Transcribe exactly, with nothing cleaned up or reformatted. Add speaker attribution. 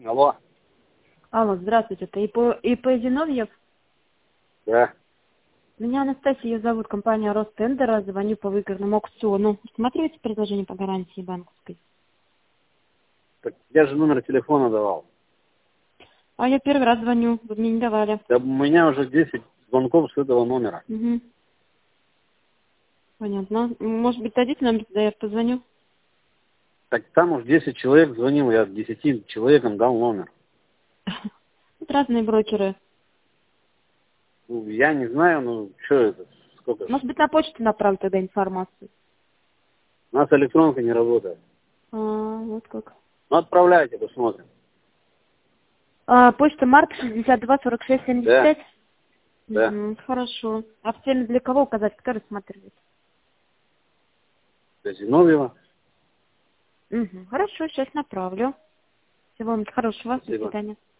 Speaker 1: Алло.
Speaker 2: Алло, здравствуйте, это ИП, ИП Зиновьев?
Speaker 1: Да.
Speaker 2: Меня Анастасия зовут, компания Ростендера, звоню по выигранному аукциону. Смотрите предложение по гарантии банковской.
Speaker 1: Так я же номер телефона давал.
Speaker 2: А я первый раз звоню, вы мне не давали.
Speaker 1: Да у меня уже десять звонков с этого номера.
Speaker 2: Угу. Понятно. Может быть, дадите номер, тогда я позвоню?
Speaker 1: Так там уж десять человек звонил, я десяти человекам дал номер.
Speaker 2: Тут разные брокеры.
Speaker 1: Ну, я не знаю, ну, что это, сколько.
Speaker 2: Может быть, на почту направлю тогда информацию?
Speaker 1: У нас электронка не работает.
Speaker 2: А, вот как.
Speaker 1: Ну, отправляйте, посмотрим.
Speaker 2: А, почта Март шестьдесят два сорок шесть семьдесят пять?
Speaker 1: Да.
Speaker 2: Угу, хорошо. А в теме для кого указать, кто рассматривает?
Speaker 1: Для Зиновьева.
Speaker 2: Угу, хорошо, сейчас направлю. Всего вам хорошего.
Speaker 1: Спасибо.
Speaker 2: До свидания.